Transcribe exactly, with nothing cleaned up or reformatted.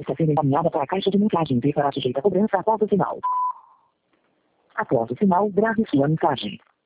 está sendo encaminhada para a caixa de mensagem e será sujeita a cobrança após o sinal. Após o sinal, grave sua mensagem.